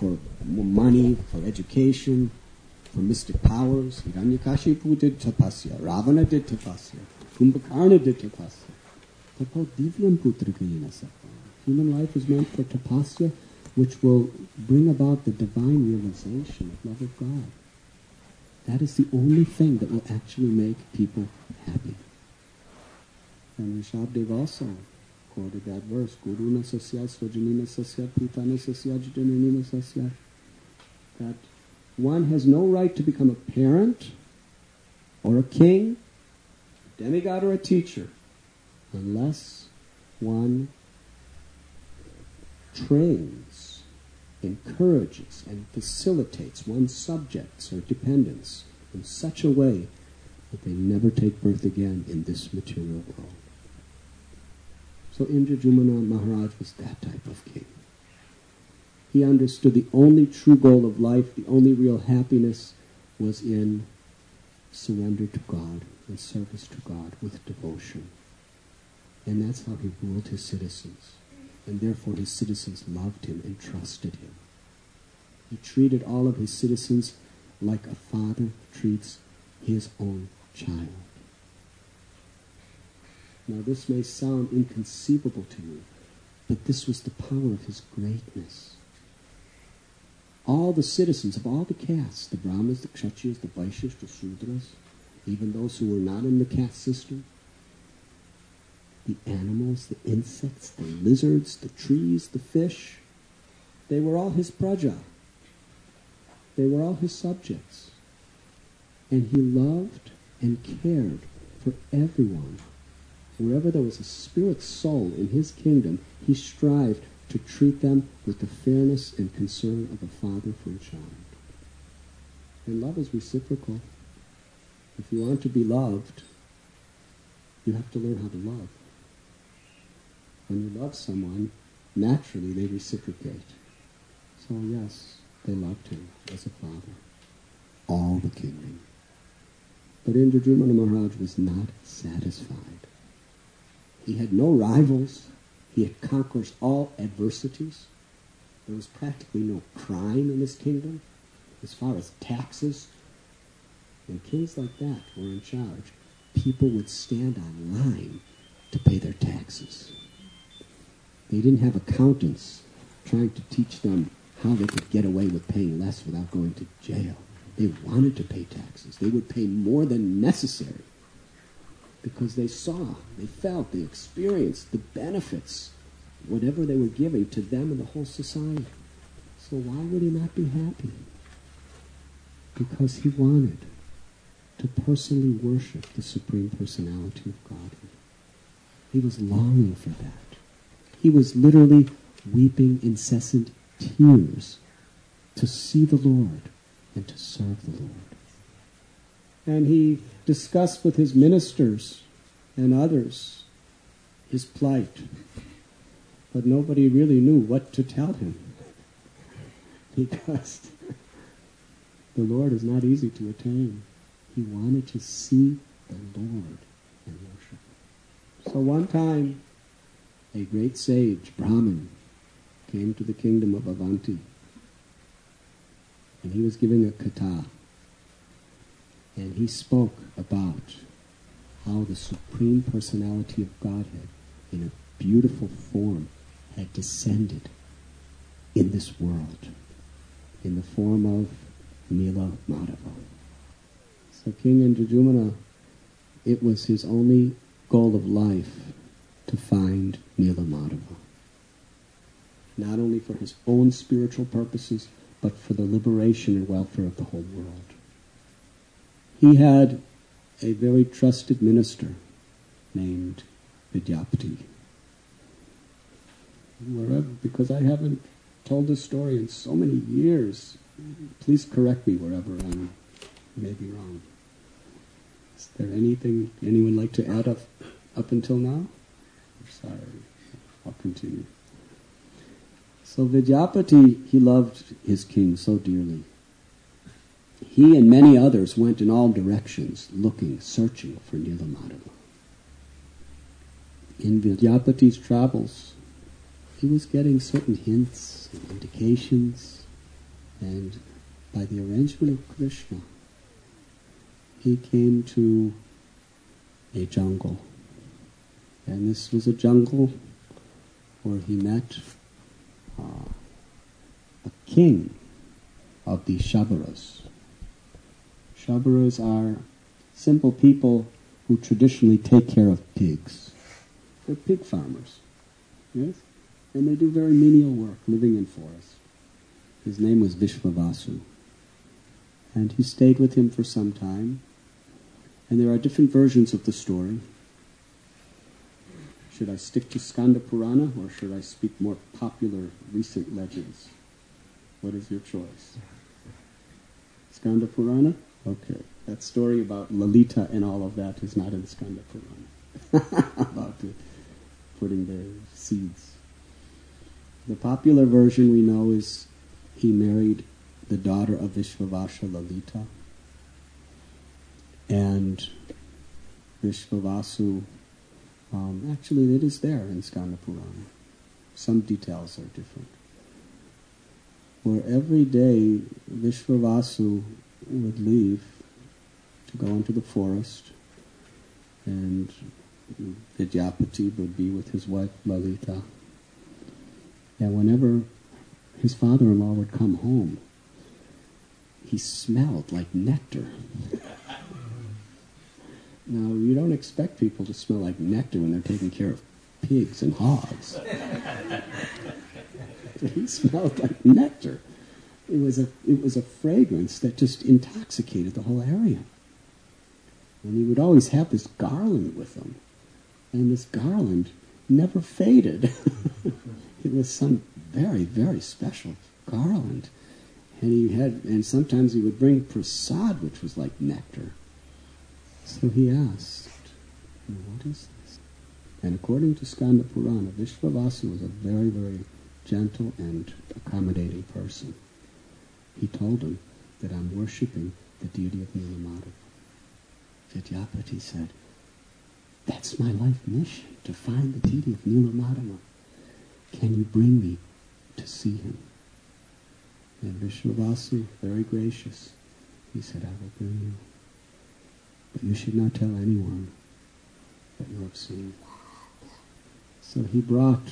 for money, for education, for mystic powers. Hiranyakashipu did tapasya, Ravana did tapasya, Kumbhakarna did tapasya. Tapo divyam putragayena sattva. Human life is meant for tapasya, which will bring about the divine realization of love of God. That is the only thing that will actually make people happy. And Rishabdev also quoted that verse, Guruna Sasya Swajanina Sasya Putana Sasya Jajanina Sasya, that one has no right to become a parent or a king, a demigod or a teacher, unless one trains, encourages, and facilitates one's subjects or dependents in such a way that they never take birth again in this material world. So Indradyumna Maharaj was that type of king. He understood the only true goal of life, the only real happiness, was in surrender to God and service to God with devotion. And that's how he ruled his citizens. And therefore his citizens loved him and trusted him. He treated all of his citizens like a father treats his own child. Now this may sound inconceivable to you, but this was the power of his greatness. All the citizens of all the castes, the Brahmanas, the Kshatriyas, the Vaishyas, the Sudras, even those who were not in the caste system, the animals, the insects, the lizards, the trees, the fish, they were all his praja. They were all his subjects. And he loved and cared for everyone. Wherever there was a spirit soul in his kingdom, he strived to treat them with the fairness and concern of a father for a child. And love is reciprocal. If you want to be loved, you have to learn how to love. When you love someone, naturally they reciprocate. So yes, they loved him as a father. All the kingdom. But Indradyumna Maharaj was not satisfied. He had no rivals. He had conquered all adversities. There was practically no crime in his kingdom as far as taxes. When kings like that were in charge, people would stand on line to pay their taxes. They didn't have accountants trying to teach them how they could get away with paying less without going to jail. They wanted to pay taxes. They would pay more than necessary because they saw, they felt, they experienced the benefits, whatever they were giving to them and the whole society. So why would he not be happy? Because he wanted to personally worship the Supreme Personality of Godhead. He was longing for that. He was literally weeping incessant tears to see the Lord and to serve the Lord. And he discussed with his ministers and others his plight. But nobody really knew what to tell him because the Lord is not easy to attain. He wanted to see the Lord and worship. So one time, a great sage, Brahmin, came to the kingdom of Avanti. And he was giving a katha. And he spoke about how the Supreme Personality of Godhead, in a beautiful form, had descended in this world, in the form of Nila Madhava. So King Indradyumna, it was his only goal of life to find Nila Madhava. Not only for his own spiritual purposes, but for the liberation and welfare of the whole world. He had a very trusted minister named Vidyapati. Because I haven't told this story in so many years, please correct me wherever I may be wrong. Is there anything anyone like to add up until now? Sorry, I'll continue. So Vidyapati, he loved his king so dearly. He and many others went in all directions, looking, searching for Nila Madhava. In Vidyapati's travels, he was getting certain hints and indications, And by the arrangement of Krishna, he came to a jungle. And this was a jungle where he met a king of the Shabaras. Shabaras are simple people who traditionally take care of pigs. They're pig farmers, yes? And they do very menial work, living in forests. His name was Vishvavasu. And he stayed with him for some time. And there are different versions of the story. Should I stick to Skanda Purana, or should I speak more popular recent legends? What is your choice? Skanda Purana? Okay. That story about Lalita and all of that is not in Skanda Purana. About putting the seeds. The popular version we know is he married the daughter of Vishvavasa, Lalita. And Vishvavasu, actually it is there in Skanda Purana. Some details are different. Where every day Vishvavasu would leave to go into the forest, and Vidyapati would be with his wife Lalita. And whenever his father-in-law would come home, he smelled like nectar. Now, you don't expect people to smell like nectar when they're taking care of pigs and hogs. He smelled like nectar. It was a fragrance that just intoxicated the whole area. And he would always have this garland with him. And this garland never faded. It was some very, very special garland. And sometimes he would bring prasad, which was like nectar. So he asked, what is this? And according to Skanda Purana, Vishvavasu was a very, very gentle and accommodating person. He told him that I'm worshipping the deity of Nilamadava. Vidyapati said, that's my life mission, to find the deity of Nilamadava. Can you bring me to see him? And Vishvavasu, very gracious, he said, I will bring you. But you should not tell anyone that you have seen. So he brought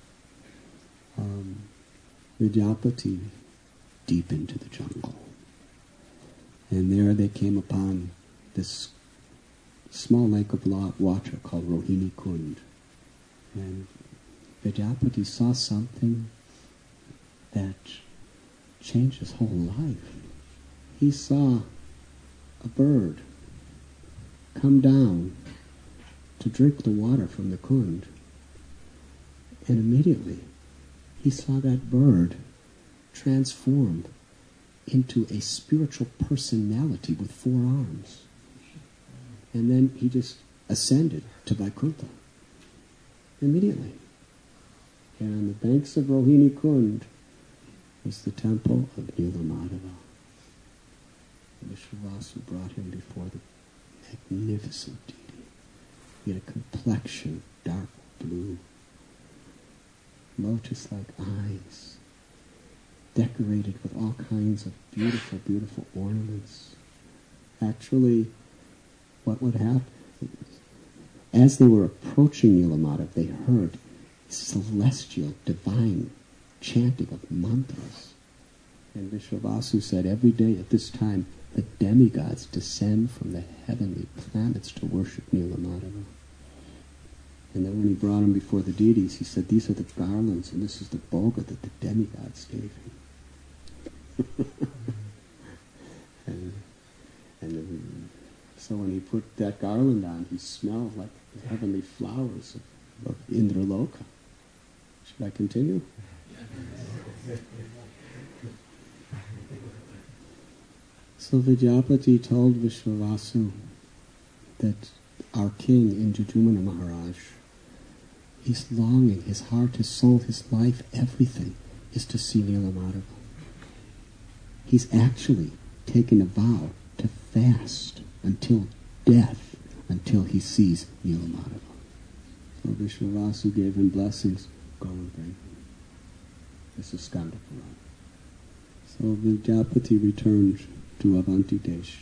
Vidyapati deep into the jungle. And there they came upon this small lake of water called Rohini Kund. And Vidyapati saw something that changed his whole life. He saw a bird come down to drink the water from the Kund. And immediately he saw that bird transformed into a spiritual personality with 4 arms. And then he just ascended to Vaikuntha immediately. And on the banks of Rohini Kund was the temple of Nilamadava. Vishvavasu brought him before the magnificent deity. He had a complexion dark blue, lotus-like eyes, decorated with all kinds of beautiful, beautiful ornaments. Actually, what would happen, as they were approaching Nilamadava, they heard celestial, divine chanting of mantras. And Vishvavasu said, every day at this time, the demigods descend from the heavenly planets to worship Nilamadava. And then when he brought him before the deities, he said, these are the garlands, and this is the bhoga that the demigods gave him. So when he put that garland on, he smelled like the heavenly flowers of Indraloka. Should I continue? So Vidyapati told Vishvavasu that our king Indradyumna Maharaj, he's longing, his heart, his soul, his life, everything is to see Nilamadava. He's actually taken a vow to fast until death, until he sees Nilamadava. So Vishvavasu gave him blessings. Go and bring him. This is Skanda Purana. So So Vidyapati returned to Avanti Desh.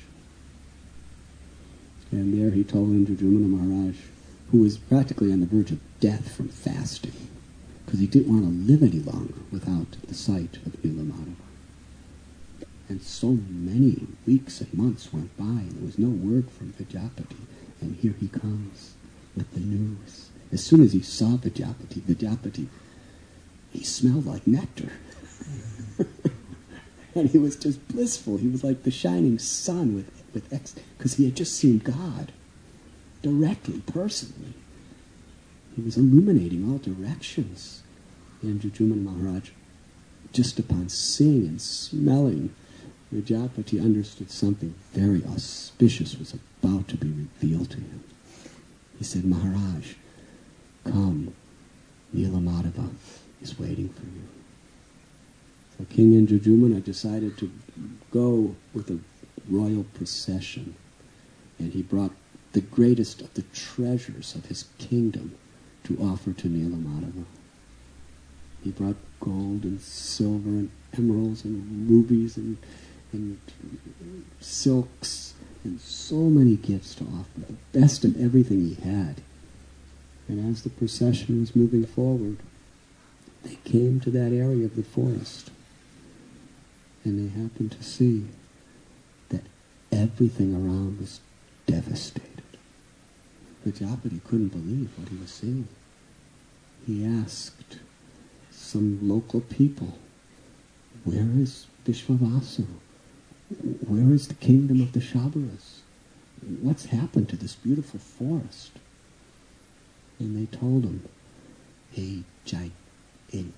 And there he told Indradyumna Maharaj, who was practically on the verge of death from fasting, because he didn't want to live any longer without the sight of Nilamadeva. And so many weeks and months went by, and there was no word from Vidyapati. And here he comes with the news. As soon as he saw Vidyapati, he smelled like nectar. And he was just blissful. He was like the shining sun with because he had just seen God directly, personally. He was illuminating all directions. And Indradyumna Maharaj, just upon seeing and smelling Vidyapati, understood something very auspicious was about to be revealed to him. He said, Maharaj, come, Nilamadeva is waiting for you. So King Indradyumna decided to go with a royal procession, and he brought the greatest of the treasures of his kingdom to offer to Nilamadeva. He brought gold and silver and emeralds and rubies and silks and so many gifts to offer, the best of everything he had. And as the procession was moving forward, they came to that area of the forest, and they happened to see that everything around was devastated. Vidyapati couldn't believe what he was seeing. He asked some local people, where is Vishvavasu? Where is the kingdom of the Shabaras? What's happened to this beautiful forest? And they told him an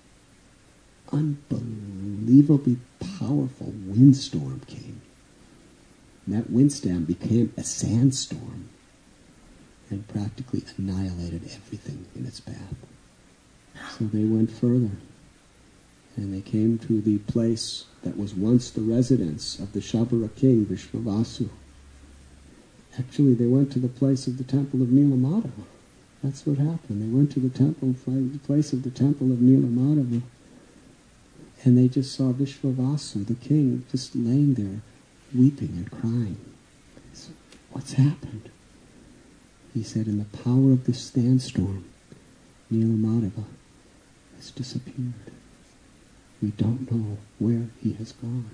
unbelievably powerful windstorm came. And that windstorm became a sandstorm and practically annihilated everything in its path. So they went further, and they came to the place that was once the residence of the Shabara king, Vishvavasu. Actually, they went to the place of the temple of Nilamadeva. That's what happened. They went to the place of the temple of Nilamadeva, and they just saw Vishvavasu, the king, just laying there, weeping and crying. They said, what's happened? He said, in the power of this sandstorm, Nilamadeva has disappeared. We don't know where he has gone.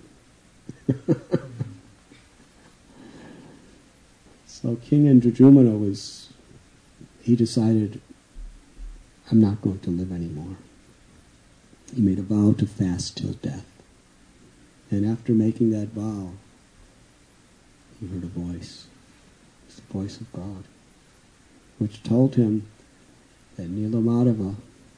So King Indradyumna he decided, I'm not going to live anymore. He made a vow to fast till death. And after making that vow, he heard a voice. It's the voice of God, which told him that Nilamadeva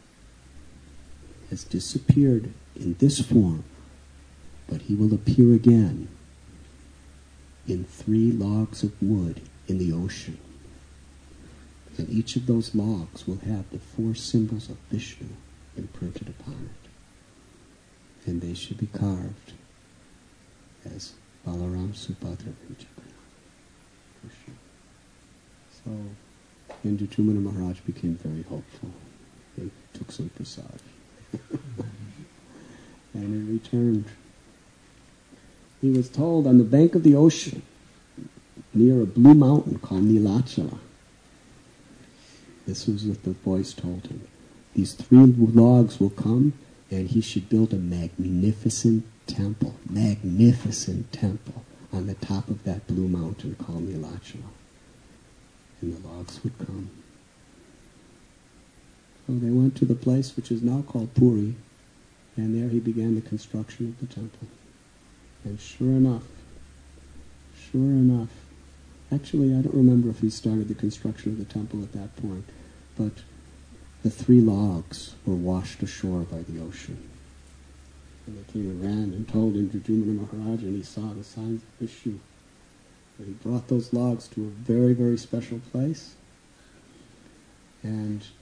has disappeared in this form, but he will appear again in 3 logs of wood in the ocean. And each of those logs will have the 4 symbols of Vishnu imprinted upon it. And they should be carved as Balaram, Subhadra, and Jagannath. Krishna. So Indradyumna Maharaj became very hopeful. He took some prasad. And he returned. He was told on the bank of the ocean, near a blue mountain called Nilachala. This was what the voice told him. These 3 logs will come, and he should build a magnificent temple on the top of that blue mountain called Nilachala. And the logs would come. So they went to the place which is now called Puri, and there he began the construction of the temple. And sure enough, actually I don't remember if he started the construction of the temple at that point, but the 3 logs were washed ashore by the ocean. And the king ran and told Indradyumna Maharaj, and he saw the signs of Vishnu. And he brought those logs to a very, very special place, and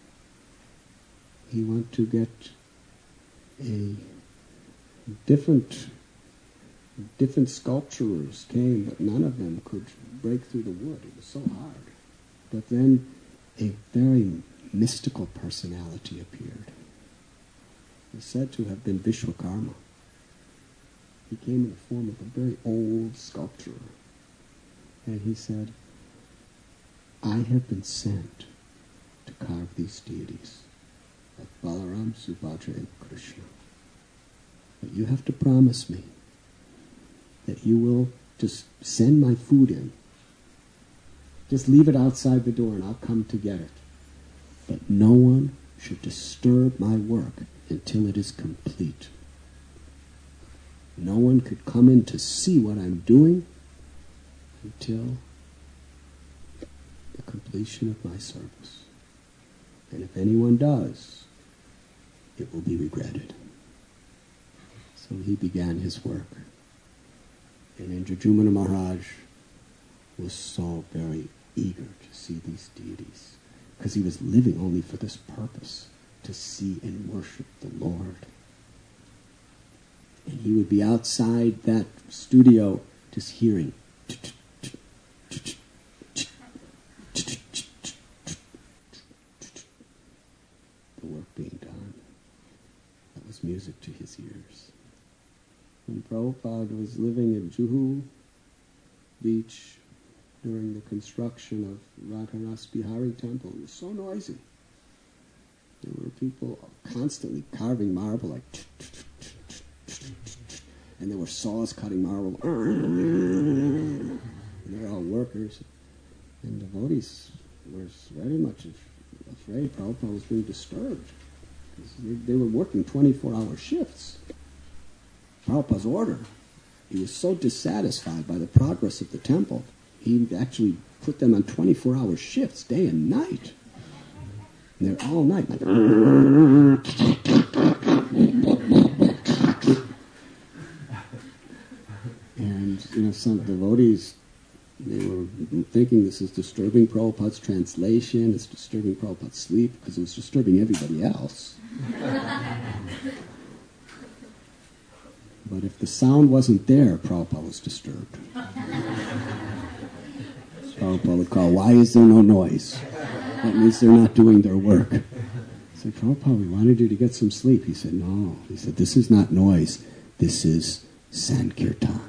he went to get a different sculpturers came, but none of them could break through the wood. It was so hard. But then a very mystical personality appeared. He's said to have been Vishwakarma. came in the form of a very old sculptor. And he said, I have been sent to carve these deities, like Balaram, Subhadra, and Krishna. But you have to promise me that you will just send my food in. Just leave it outside the door and I'll come to get it. But no one should disturb my work until it is complete. No one could come in to see what I'm doing until the completion of my service. And if anyone does, it will be regretted. So he began his work. And Indradyumna Maharaj was so very eager to see these deities, because he was living only for this purpose, to see and worship the Lord. And he would be outside that studio just hearing the work being done. That was music to his ears. When Prabhupada was living in Juhu Beach during the construction of Radharas Bihari Temple, it was so noisy. There were people constantly carving marble, like, and there were saws cutting marble. And they're all workers. And devotees were very much afraid Prabhupada was being disturbed. They were working 24-hour shifts. Prabhupada's order. He was so dissatisfied by the progress of the temple, he actually put them on 24-hour shifts, day and night. And they're all night. And, some devotees, they were thinking this is disturbing Prabhupada's translation, it's disturbing Prabhupada's sleep, because it was disturbing everybody else. But if the sound wasn't there, Prabhupada was disturbed. Prabhupada would call, why is there no noise? That means they're not doing their work. I said, Prabhupada, we wanted you to get some sleep. He said, no. He said, this is not noise. This is Sankirtan.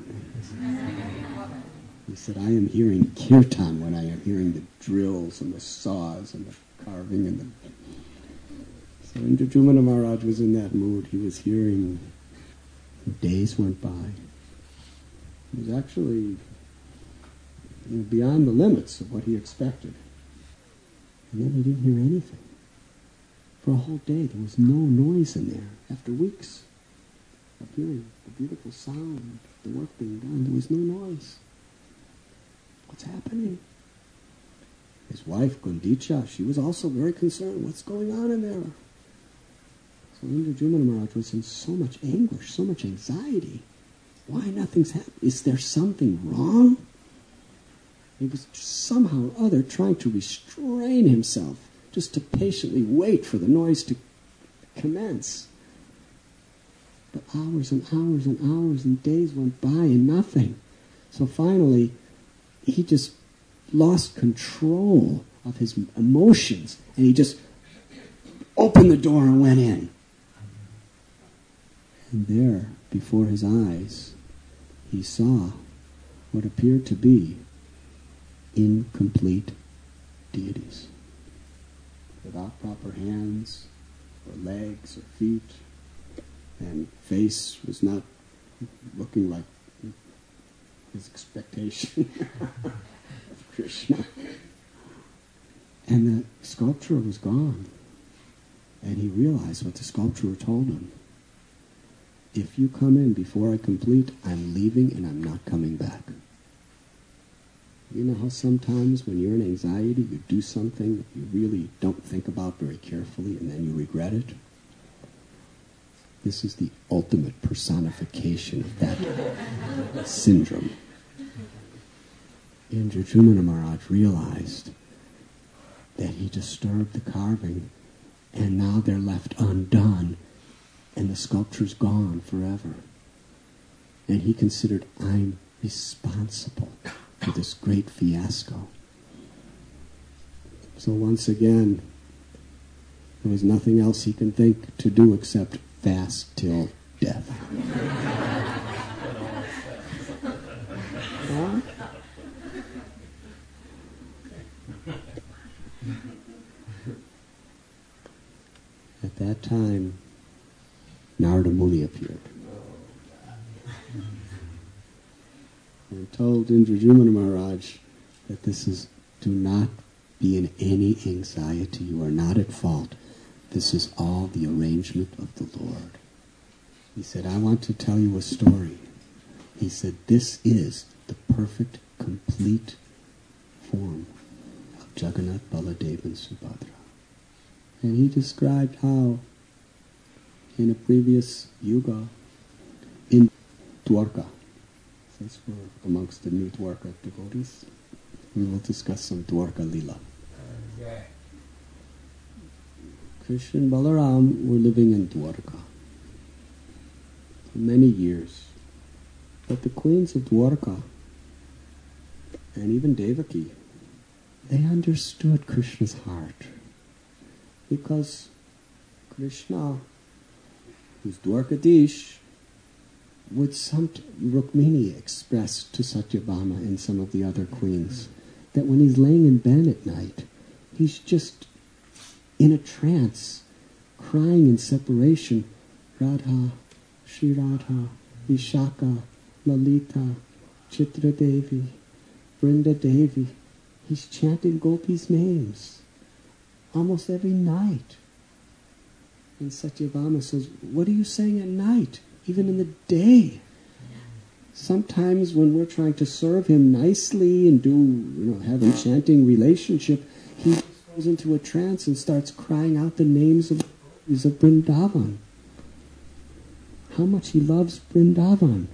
He said, I am hearing kirtan when I am hearing the drills and the saws and the carving and the... So Indradyumna Maharaj was in that mood. He was hearing... Days went by. It was actually beyond the limits of what he expected. And then he didn't hear anything. For a whole day, there was no noise in there. After weeks of hearing the beautiful sound, the work being done, there was no noise. What's happening? His wife, Gundicha, she was also very concerned. What's going on in there? So Indradyumna Maharaj was in so much anguish, so much anxiety. Why nothing's happening? Is there something wrong? He was somehow or other trying to restrain himself, just to patiently wait for the noise to commence. But hours and hours and hours and days went by and nothing. So finally, he just lost control of his emotions, and he just opened the door and went in. And there, before his eyes, he saw what appeared to be incomplete deities, without proper hands, or legs, or feet, and face was not looking like his expectation of Krishna. And the sculptor was gone, and he realized what the sculptor told him. If you come in before I complete, I'm leaving and I'm not coming back. You know how sometimes when you're in anxiety, you do something that you really don't think about very carefully and then you regret it? This is the ultimate personification of that syndrome. Indradyumna Maharaj realized that he disturbed the carving and now they're left undone and the sculpture's gone forever. And he considered, I'm responsible for this great fiasco. So once again, there was nothing else he can think to do except fast till death. time, Narada Muni appeared and told Indradyumna Maharaj that do not be in any anxiety. You are not at fault. This is all the arrangement of the Lord. He said, I want to tell you a story. He said, this is the perfect, complete form of Jagannath, Baladev, and Subhadra. And he described how in a previous yuga, in Dwarka, since we're amongst the new Dwarka devotees, we will discuss some Dwarka Lila. Krishna and Balaram were living in Dwarka for many years. But the queens of Dwarka, and even Devaki, they understood Krishna's heart. Because Krishna, who's Dwarkadish, would Rukmini express to Satyabhama and some of the other queens that when he's laying in bed at night, he's just in a trance, crying in separation. Radha, Sri Radha, Vishaka, Lalita, Chitra Devi, Vrinda Devi. He's chanting Gopis' names almost every night. And Satyabhama says, what are you saying at night? Even in the day? Sometimes when we're trying to serve him nicely and have an enchanting relationship, he goes into a trance and starts crying out the names of Vrindavan. How much he loves Vrindavan.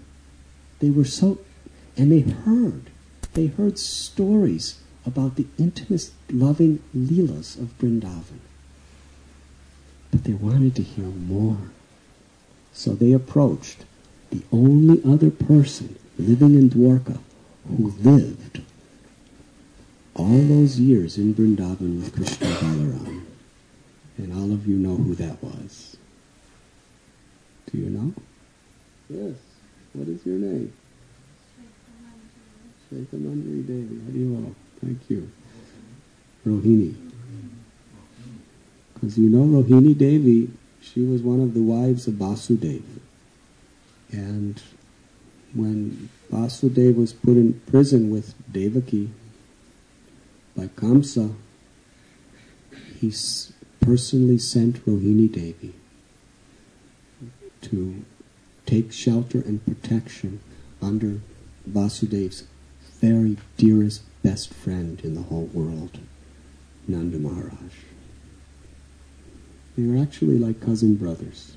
And they heard stories about the intimate, loving leelas of Vrindavan. But they wanted to hear more. So they approached the only other person living in Dwarka who lived all those years in Vrindavan with Krishna Balaram. And all of you know who that was. Do you know? Yes. What is your name? Shekhamandri Devi. How do you all? Thank you. Rohini. Because you know Rohini Devi, she was one of the wives of Vasudeva. And when Vasudeva was put in prison with Devaki by Kamsa, he personally sent Rohini Devi to take shelter and protection under Vasudeva's very dearest, best friend in the whole world, Nanda Maharaj. They were actually like cousin brothers.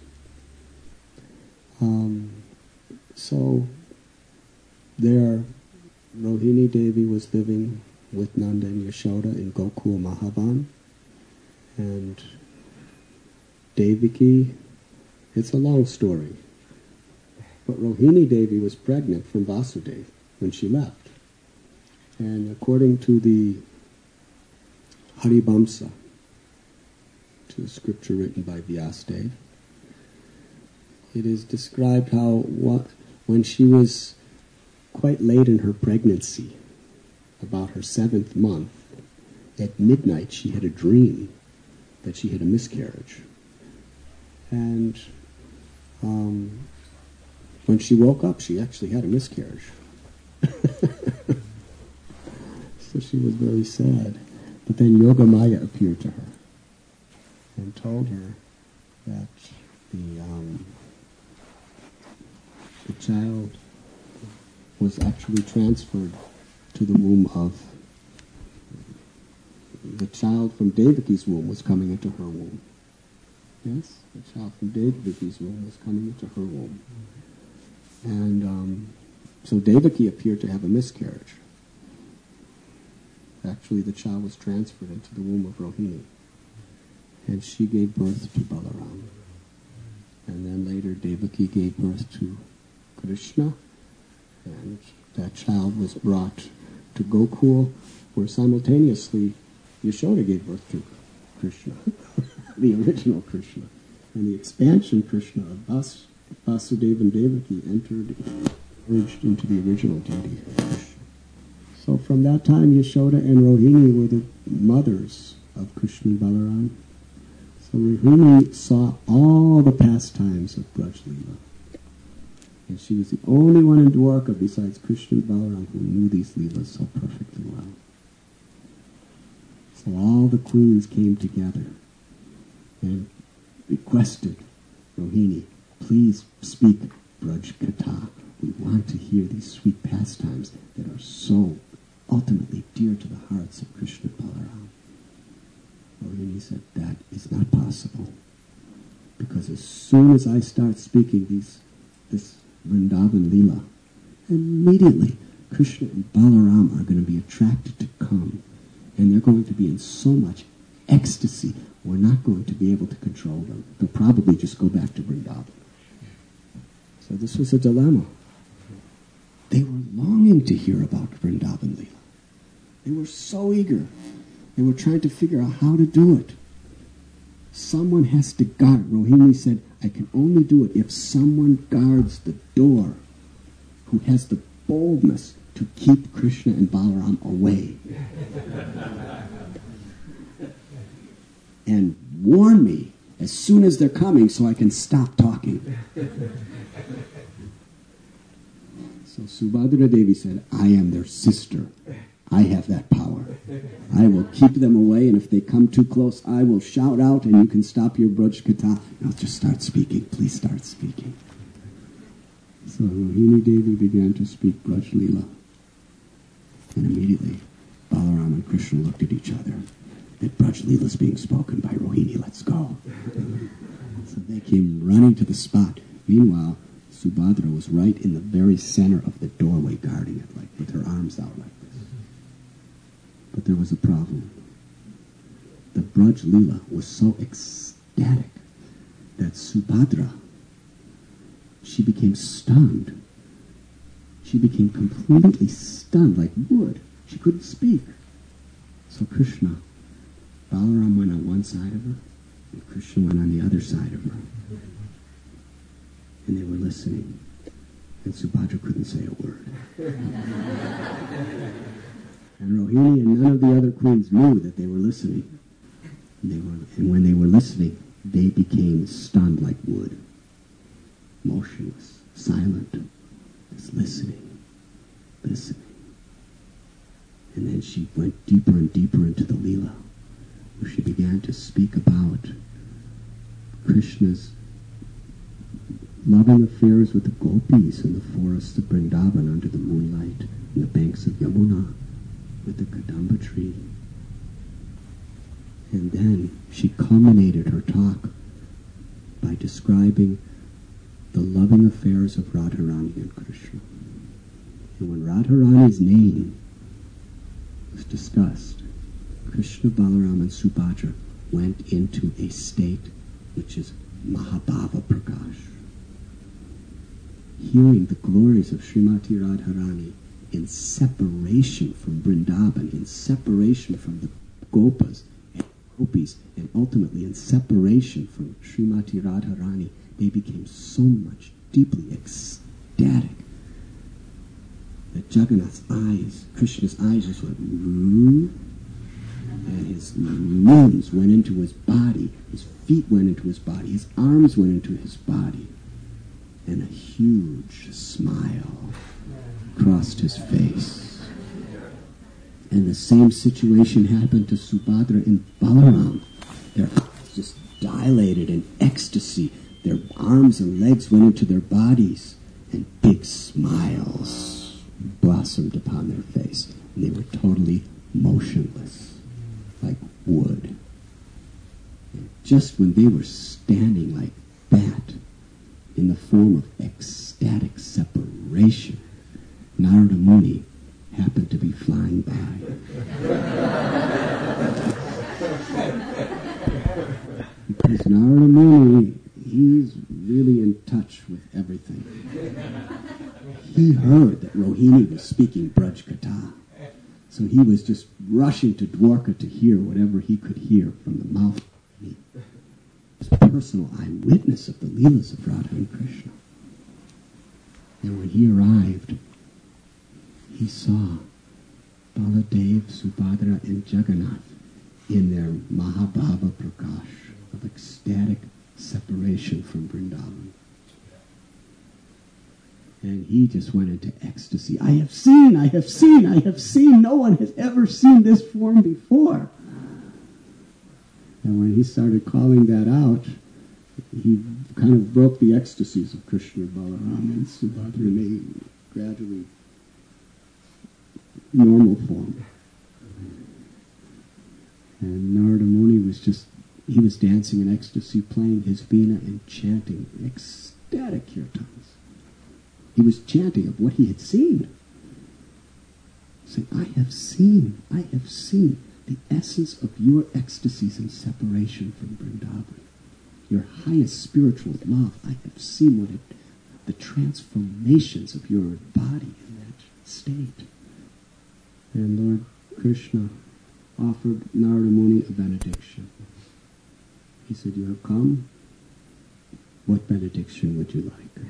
So there, Rohini Devi was living with Nanda and Yashoda in Gokul Mahavan, and Devaki, it's a long story, but Rohini Devi was pregnant from Vasudeva when she left. And according to the Haribamsa, to the scripture written by Vyasadeva, it is described how when she was quite late in her pregnancy, about her 7th month, at midnight she had a dream that she had a miscarriage. And when she woke up, she actually had a miscarriage. So she was very sad. But then Yogamaya appeared to her and told her that the child was actually transferred to the womb of the child from Devaki's womb was coming into her womb. Yes, the child from Devaki's womb was coming into her womb. And so Devaki appeared to have a miscarriage. Actually, the child was transferred into the womb of Rohini. And she gave birth to Balaram. And then later Devaki gave birth to Krishna. And that child was brought to Gokul, where simultaneously Yashoda gave birth to Krishna, the original Krishna. And the expansion Krishna of Vasudeva and Devaki merged into the original deity of Krishna. So from that time, Yashoda and Rohini were the mothers of Krishna and Balaram. So Rohini saw all the pastimes of Braj Leela. And she was the only one in Dwarka besides Krishna and Balaram who knew these Leelas so perfectly well. So all the queens came together and requested Rohini, please speak Braj Katha. We want to hear these sweet pastimes that are so ultimately dear to the hearts of Krishna and Balaram. Rohini said, that is not possible. Because as soon as I start speaking this Vrindavan Leela, immediately Krishna and Balaram are going to be attracted to come. And they're going to be in so much ecstasy, we're not going to be able to control them. They'll probably just go back to Vrindavan. So this was a dilemma. They were longing to hear about Vrindavan Leela. They were so eager. They were trying to figure out how to do it. Someone has to guard. Rohini said, I can only do it if someone guards the door who has the boldness to keep Krishna and Balaram away. And warn me as soon as they're coming so I can stop talking. So Subhadra Devi said, I am their sister. I have that power. I will keep them away, and if they come too close, I will shout out, and you can stop your Braj Katha. I'll just start speaking. Please start speaking. So Rohini Devi began to speak Braj Leela. And immediately, Balaram and Krishna looked at each other. That Braj Leela is being spoken by Rohini. Let's go. So they came running to the spot. Meanwhile, Subhadra was right in the very center of the doorway, guarding it, like with her arms out like this. But there was a problem. The Braj Leela was so ecstatic that Subhadra, she became stunned. She became completely stunned, like wood. She couldn't speak. So Krishna, Balaram went on one side of her, and Krishna went on the other side of her. And they were listening. And Subhadra couldn't say a word. And Rohini and none of the other queens knew that they were listening. And when they were listening, they became stunned like wood. Motionless, silent, just listening. And then she went deeper and deeper into the Leela, where she began to speak about Krishna's loving affairs with the gopis in the forests of Vrindavan under the moonlight, in the banks of Yamuna, with the Kadamba tree. And then she culminated her talk by describing the loving affairs of Radharani and Krishna. And when Radharani's name was discussed, Krishna, Balaram, and Subhadra went into a state which is Mahabhava Prakash. Hearing the glories of Srimati Radharani in separation from Vrindavan, in separation from the Gopas and Gopis, and ultimately in separation from Srimati Radharani, they became so much deeply ecstatic that Jagannath's eyes, Krishna's eyes just went, and his limbs went into his body, his feet went into his body, his arms went into his body, and a huge smile crossed his face. And the same situation happened to Subhadra and Balaram. Their eyes just dilated in ecstasy. Their arms and legs went into their bodies, and big smiles blossomed upon their face. And they were totally motionless, like wood. And just when they were standing like that, in the form of ecstatic separation, Narada Muni happened to be flying by. Because Narada Muni, he's really in touch with everything. He heard that Rohini was speaking Braj Katha. So he was just rushing to Dwarka to hear whatever he could hear from the mouth of Rohini. He was a personal eyewitness of the Leelas of Radha and Krishna. And when he arrived, he saw Baladev, Subhadra, and Jagannath in their Mahabhava Prakash, of ecstatic separation from Vrindavan. And he just went into ecstasy. I have seen, I have seen, I have seen. No one has ever seen this form before. And when he started calling that out, he kind of broke the ecstasies of Krishna, Balaram, and Subhadra, and they gradually normal form. And Narada Muni he was dancing in ecstasy, playing his veena and chanting ecstatic kirtans. He was chanting of what he had seen. Saying, I have seen the essence of your ecstasies and separation from Vrindavan. Your highest spiritual love. I have seen the transformations of your body in that state. And Lord Krishna offered Narada Muni a benediction. He said, you have come. What benediction would you like?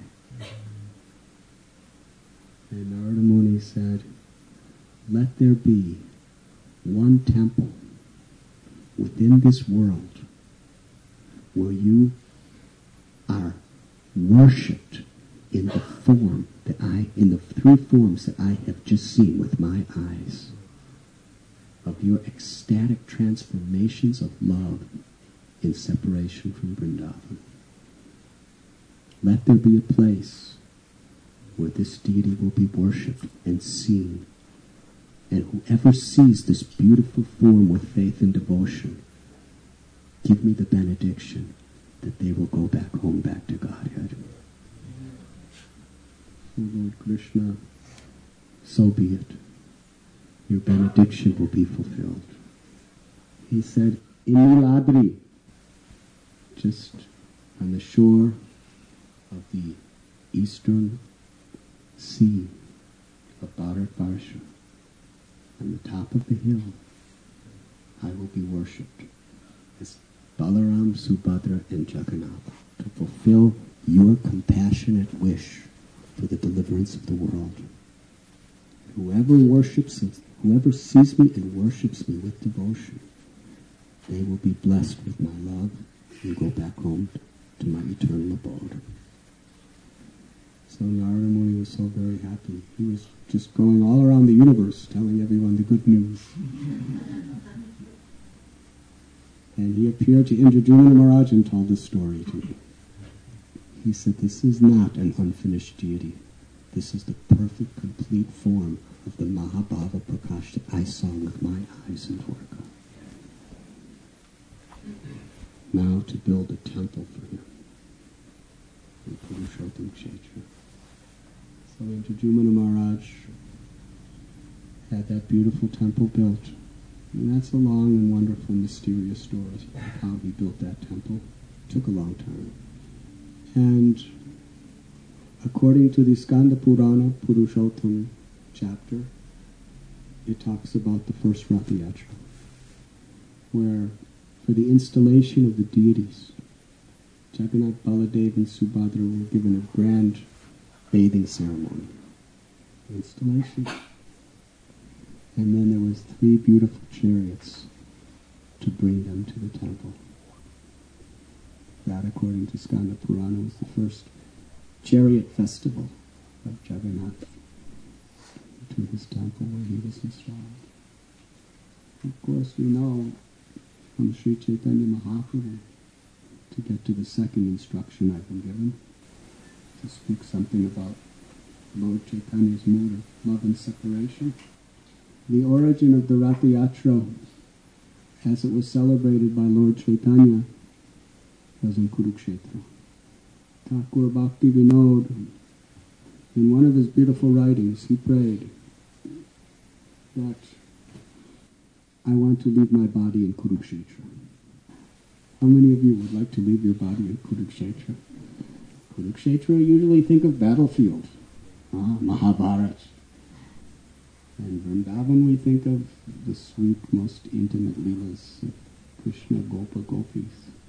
And Narada Muni said, let there be one temple within this world where you are worshipped in the three forms that I have just seen with my eyes, of your ecstatic transformations of love in separation from Vrindavan. Let there be a place where this deity will be worshipped and seen. And whoever sees this beautiful form with faith and devotion, give me the benediction that they will go back home, back to Godhead. O Lord Krishna, so be it. Your benediction will be fulfilled. He said, in Niladri, just on the shore of the eastern sea of Bharatvarsha, on the top of the hill, I will be worshipped as Balaram, Subhadra, and Jagannatha to fulfill your compassionate wish for the deliverance of the world. Whoever sees me and worships me with devotion, they will be blessed with my love and go back home to my eternal abode. So Narada Muni was so very happy. He was just going all around the universe telling everyone the good news. And he appeared to Indradyumna Maharaj and told the story to me. He said, this is not an unfinished deity. This is the perfect, complete form of the Mahabhava Prakash that I saw with my eyes in Dwarka. Now to build a temple for him in Purushottam Kshetra. So Indradyumna Maharaj had that beautiful temple built. And that's a long and wonderful, mysterious story of how he built that temple. It took a long time. And according to the Skanda Purana, Purushottam chapter, it talks about the first Rath Yatra, where for the installation of the deities, Jagannath, Baladev, and Subhadra were given a grand bathing ceremony. Installation. And then there was 3 beautiful chariots to bring them to the temple. That, according to Skanda Purana, was the first chariot festival of Jagannath to his temple where he was installed. Of course, we know from Sri Chaitanya Mahaprabhu, to get to the second instruction I've been given, to speak something about Lord Chaitanya's mood of love and separation. The origin of the Rath Yatra, as it was celebrated by Lord Chaitanya, was in Kurukshetra. Thakur Bhakti Vinod, in one of his beautiful writings, he prayed that I want to leave my body in Kurukshetra. How many of you would like to leave your body in Kurukshetra? Kurukshetra, you usually think of battlefield, Mahabharata. And Vrindavan, we think of the sweet, most intimate leelas of Krishna, Gopa, Gopis.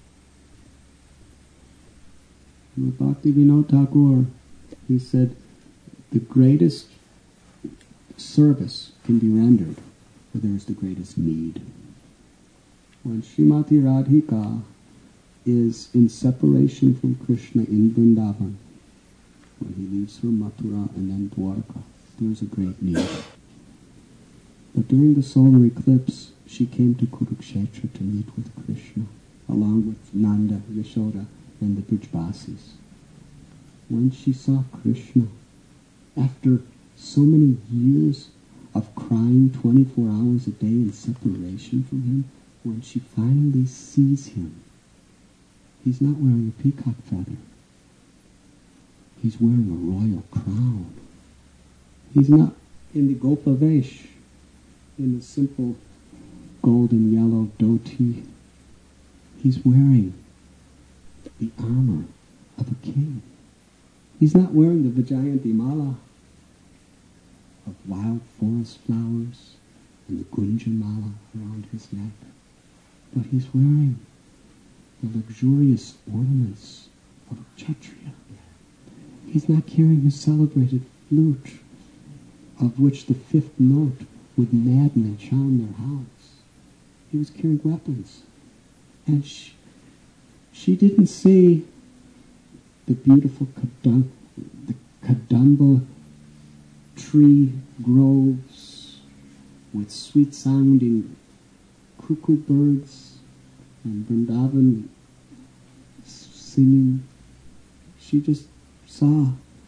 With Bhakti Vinod Thakur, he said, the greatest service can be rendered where there is the greatest need. When Srimati Radhika is in separation from Krishna in Vrindavan. When he leaves her Mathura and then Dwarka, there's a great need. But during the solar eclipse, she came to Kurukshetra to meet with Krishna, along with Nanda, Yashoda, and the Brijbasis. When she saw Krishna, after so many years of crying 24 hours a day in separation from him, when she finally sees him, he's not wearing a peacock feather. He's wearing a royal crown. He's not in the Gopavesh, in the simple golden yellow dhoti. He's wearing the armor of a king. He's not wearing the Vajayanti Mala of wild forest flowers and the Gunja Mala around his neck, but he's wearing the luxurious ornaments of a Kshatriya. He's not carrying his celebrated flute, of which the fifth note would madden and charm their house. He was carrying weapons. And she didn't see the beautiful Kadamba tree groves with sweet-sounding cuckoo birds and Vrindavan singing. She just saw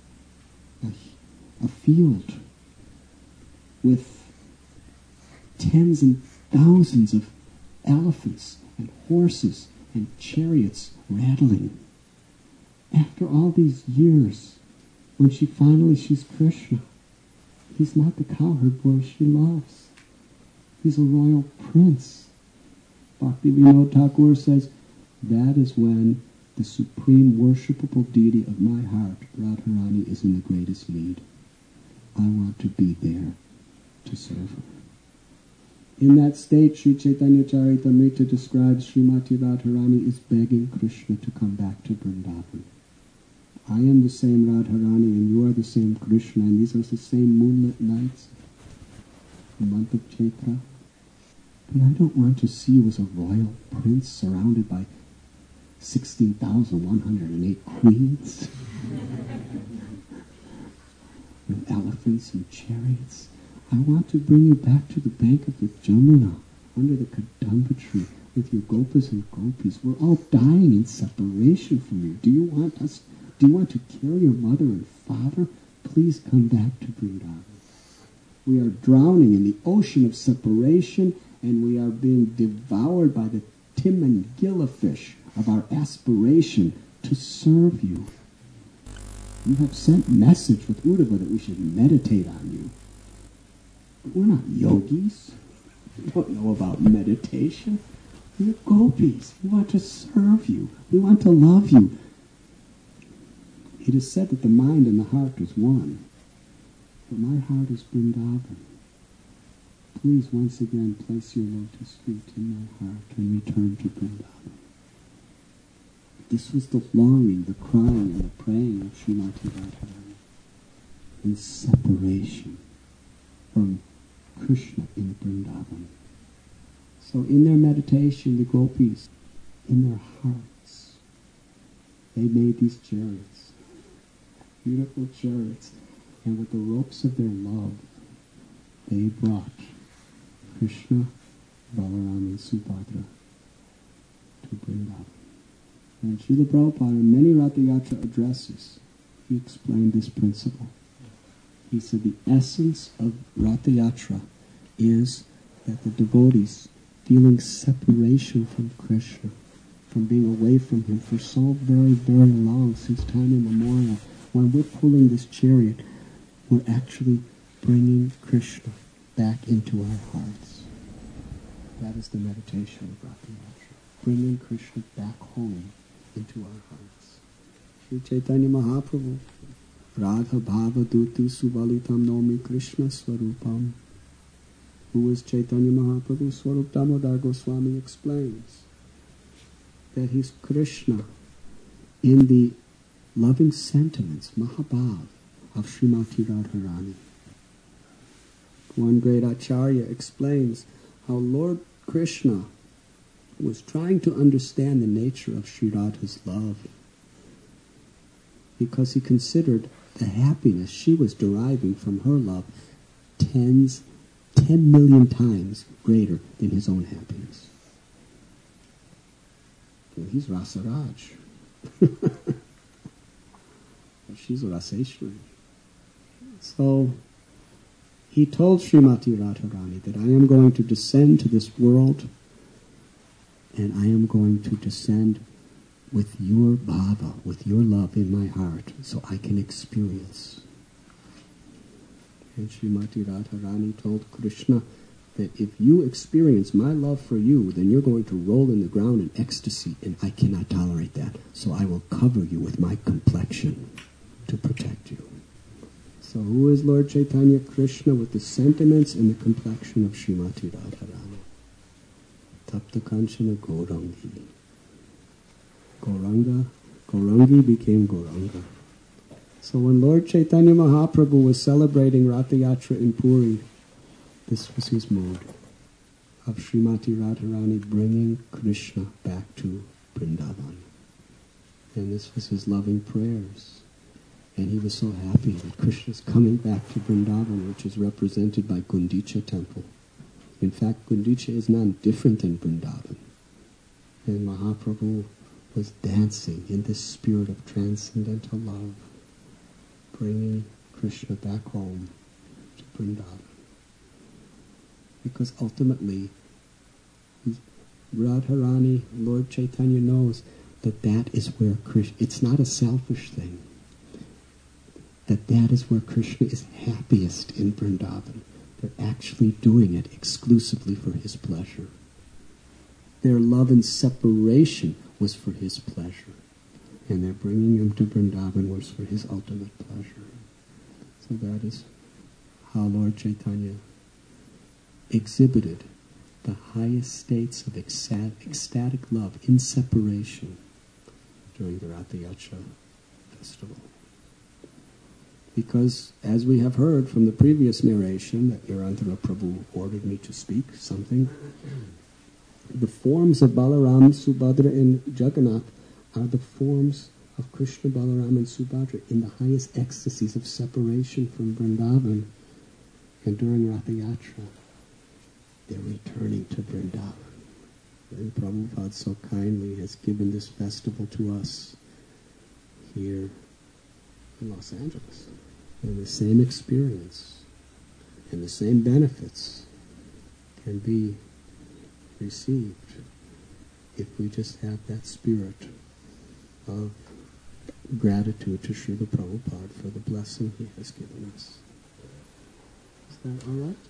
a field with tens and thousands of elephants and horses and chariots rattling. After all these years, when she finally sees Krishna, he's not the cowherd boy she loves. He's a royal prince. Bhaktivinoda Thakur says, that is when the supreme worshipable deity of my heart, Radharani, is in the greatest need. I want to be there to serve her. In that state, Sri Chaitanya Charitamrita describes Srimati Radharani is begging Krishna to come back to Vrindavan. I am the same Radharani and you are the same Krishna, and these are the same moonlit nights, the month of Chaitra. But I don't want to see you as a royal prince surrounded by 16,108 queens with elephants and chariots. I want to bring you back to the bank of the Jamuna, under the Kadamba tree, with your gopas and gopis. We're all dying in separation from you. Do you want to kill your mother and father? Please come back to Vrindavan. We are drowning in the ocean of separation, and we are being devoured by the Timangila fish of our aspiration to serve you. You have sent message with Uddhava that we should meditate on you. But we're not yogis. We don't know about meditation. We're gopis. We want to serve you. We want to love you. It is said that the mind and the heart is one. But my heart is Vrindavan. Please once again place your lotus feet in my heart and return to Vrindavan. This was the longing, the crying, and the praying of Srimati Radharani in separation from Krishna in Vrindavan. So in their meditation, the gopis, in their hearts, they made these chariots, beautiful chariots, and with the ropes of their love, they brought Krishna, Balaram, and Subhadra to Vrindavan. And Srila Prabhupada, in many Ratha Yatra addresses, he explained this principle. He said the essence of Ratha Yatra is that the devotees, feeling separation from Krishna, from being away from him for so very, very long, since time immemorial, when we're pulling this chariot, we're actually bringing Krishna back into our hearts. That is the meditation of Ratha Yatra, bringing Krishna back home into our hearts. Sri Chaitanya Mahaprabhu, Radha Bhava Duti Subalitam Nomi Krishna Swarupam, who is Chaitanya Mahaprabhu, Swarup Damodar Goswami explains that he's Krishna in the loving sentiments, Mahabhav, of Srimati Radharani. One great Acharya explains how Lord Krishna was trying to understand the nature of Sri Radha's love, because he considered the happiness she was deriving from her love 10 million times greater than his own happiness. Well, he's Rasaraj. She's a Raseshwari. So he told Srimati Radharani that I am going to descend to this world, and I am going to descend with your bhava, with your love in my heart, so I can experience. And Srimati Radharani told Krishna that if you experience my love for you, then you're going to roll in the ground in ecstasy, and I cannot tolerate that. So I will cover you with my complexion to protect you. So who is Lord Chaitanya? Krishna with the sentiments and the complexion of Srimati Radharani. Tapta Kanchana Gaurangi. Gaurangi became Gauranga. So when Lord Chaitanya Mahaprabhu was celebrating Ratha Yatra in Puri, this was his mood of Srimati Radharani bringing Krishna back to Vrindavan. And this was his loving prayers. And he was so happy that Krishna is coming back to Vrindavan, which is represented by Gundicha temple. In fact, Gundicha is not different than Vrindavan. And Mahaprabhu was dancing in this spirit of transcendental love, bringing Krishna back home to Vrindavan. Because ultimately, Radharani, Lord Chaitanya knows that that is where Krishna, it's not a selfish thing, that is where Krishna is happiest in Vrindavan. They're actually doing it exclusively for his pleasure. Their love and separation was for his pleasure. And their bringing him to Vrindavan was for his ultimate pleasure. So that is how Lord Chaitanya exhibited the highest states of ecstatic love in separation during the Ratha Yatra festival. Because, as we have heard from the previous narration that Nirantara Prabhu ordered me to speak something, the forms of Balaram, Subhadra, and Jagannath are the forms of Krishna, Balaram, and Subhadra in the highest ecstasies of separation from Vrindavan. And during Ratha Yatra, they're returning to Vrindavan. And Prabhupada so kindly has given this festival to us here in Los Angeles. And the same experience and the same benefits can be received if we just have that spirit of gratitude to Srila Prabhupada for the blessing he has given us. Is that all right?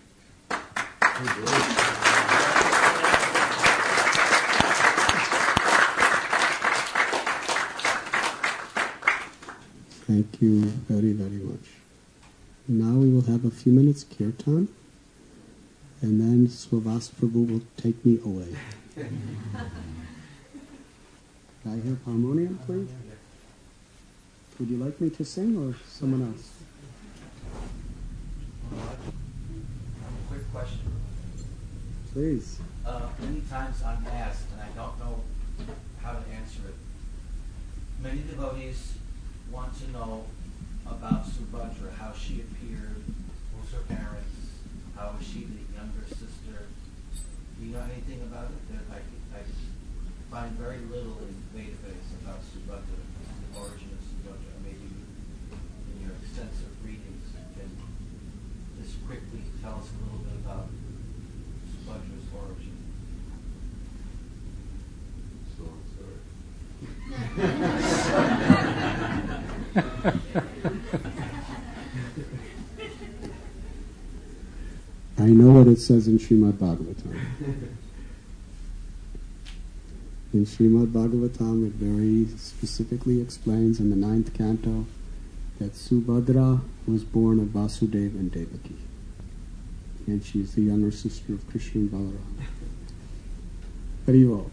Thank you very, very much. Now we will have a few minutes kirtan, and then Swavas Prabhu will take me away. Can I have harmonium, please? Would you like me to sing or someone else? Quick question. Please. Many times I'm asked, and I don't know how to answer it. Many devotees want to know about Subhadra, how she appeared, who's her parents, how is she the younger sister. Do you know anything about it? I find very little in Vedabase about Subhadra, the origin of Subhadra. Maybe in your extensive readings you can just quickly tell us a little bit about Subhadra's origin. I know what it says in Srimad Bhagavatam. In Srimad Bhagavatam, it very specifically explains in the 9th canto that Subhadra was born of Vasudeva and Devaki. And she is the younger sister of Krishna and Balaram. Harivol.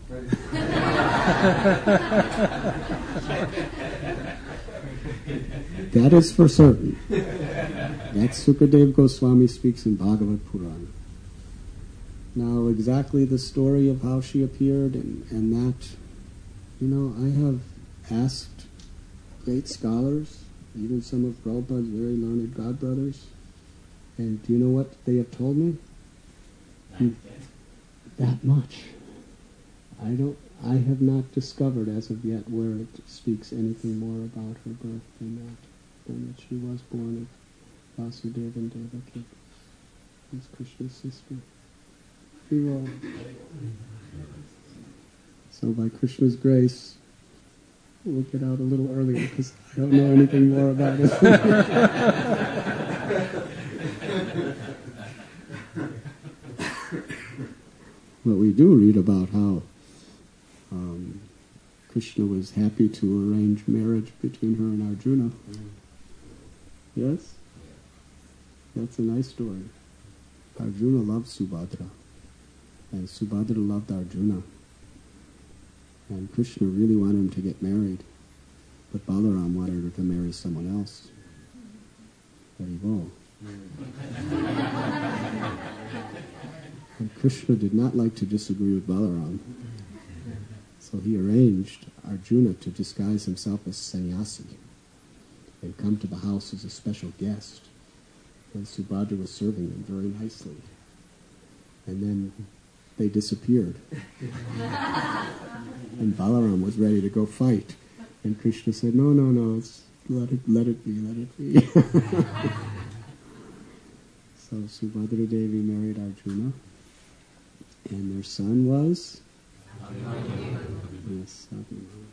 That is for certain. That Sukadev Goswami speaks in Bhagavad Purana. Now, exactly the story of how she appeared and that, I have asked great scholars, even some of Prabhupada's very learned godbrothers, and do you know what they have told me? That much. I have not discovered as of yet where it speaks anything more about her birth than that she was born of Vasudeva and Devaki, as Krishna's sister. So by Krishna's grace, we'll get out a little earlier because I don't know anything more about it. But we do read about how Krishna was happy to arrange marriage between her and Arjuna. Yes? That's a nice story. Arjuna loved Subhadra, and Subhadra loved Arjuna. And Krishna really wanted him to get married, but Balaram wanted her to marry someone else. Haribol. And Krishna did not like to disagree with Balaram. So he arranged Arjuna to disguise himself as sannyasi and come to the house as a special guest. And Subhadra was serving them very nicely. And then they disappeared. And Balaram was ready to go fight. And Krishna said, no, let it be. So Subhadra Devi married Arjuna. And their son was? Yes, Abhimanyu.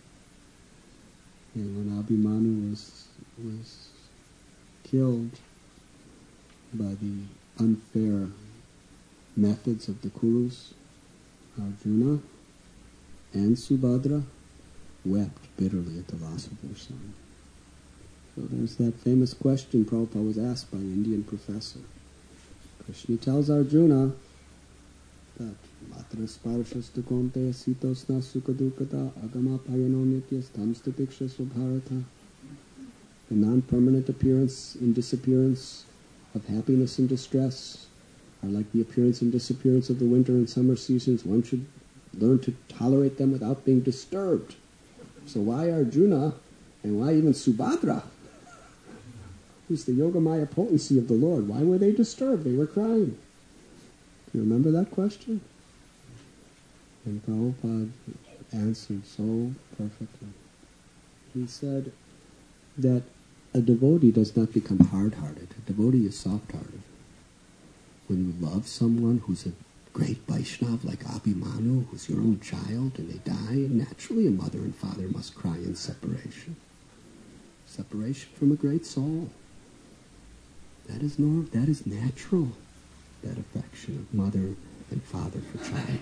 And when Abhimanyu was killed by the unfair methods of the Kurus, Arjuna and Subhadra wept bitterly at the loss of their son. So there's that famous question Prabhupada was asked by an Indian professor. Krishna tells Arjuna that Matra sparshasta konteya sitosna sukadukata agama payano nitya stamstatiksha svabharata. The non-permanent appearance and disappearance of happiness and distress are like the appearance and disappearance of the winter and summer seasons. One should learn to tolerate them without being disturbed. So why Arjuna and why even Subhadra, who's the Yogamaya potency of the Lord, why were they disturbed? They were crying. Do you remember that question? And Prabhupada answered so perfectly. He said that a devotee does not become hard-hearted. A devotee is soft-hearted. When you love someone who's a great Vaishnava like Abhimanyu, who's your own child, and they die, naturally a mother and father must cry in separation. Separation from a great soul. That is natural, that affection of mother and father for child.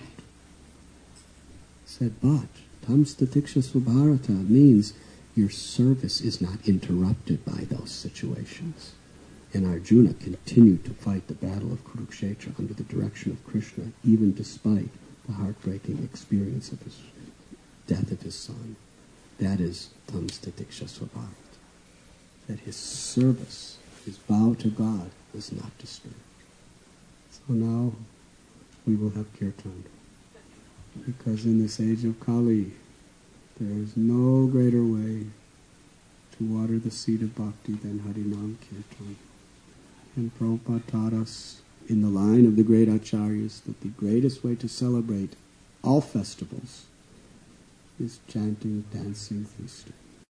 Said, but tam statiksha svabharata means your service is not interrupted by those situations. And Arjuna continued to fight the battle of Kurukshetra under the direction of Krishna, even despite the heartbreaking experience of his death of his son. That is tam statiksha svabharata. That his service, his vow to God, was not disturbed. So now we will have kirtan. Because in this age of Kali, there is no greater way to water the seed of bhakti than Harinam Kirtan. And Prabhupada taught us in the line of the great acharyas that the greatest way to celebrate all festivals is chanting, dancing, feasting.